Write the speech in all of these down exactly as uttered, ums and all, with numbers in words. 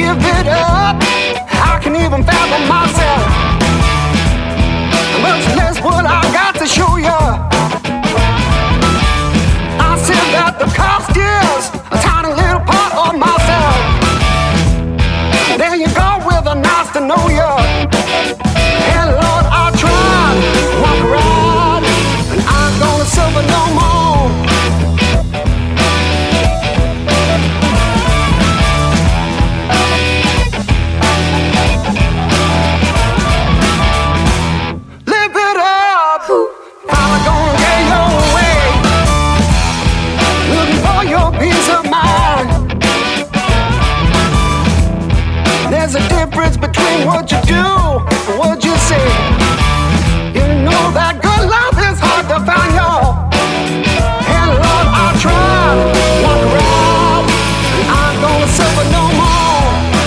give it up. I can even fathom myself, much less what I got to show you. I said that the cost is a tiny little part of myself. There you go with a nice to know you. And Lord, I tried to walk around, and I ain't gonna suffer no more. Live it up, finally gonna get your way. Looking for your peace of mind. There's a difference between what you do and what you say. You know that good love is hard to find, y'all. And Lord, I tried to walk around, and I ain't gonna suffer no more.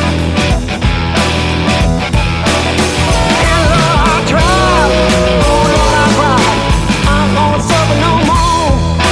And Lord, I tried, oh Lord, I cried, I ain't gonna suffer no more.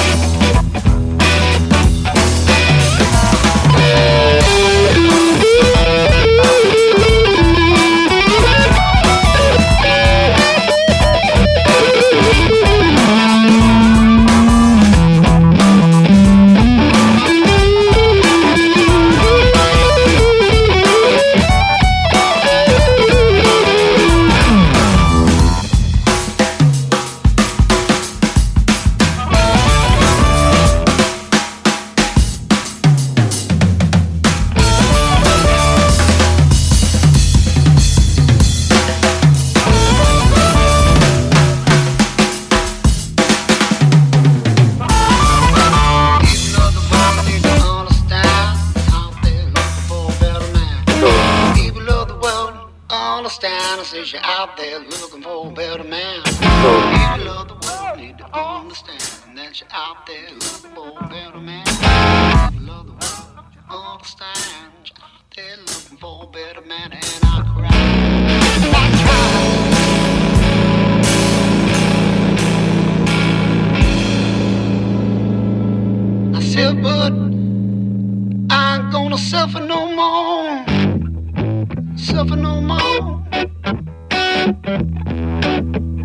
You're out there looking for a better man. People of the world need to understand that you're out there looking for a better man. People of the world understand you're out there looking for a better man. And I cry, I try. I said, but I ain't gonna suffer no more. Suffer no more.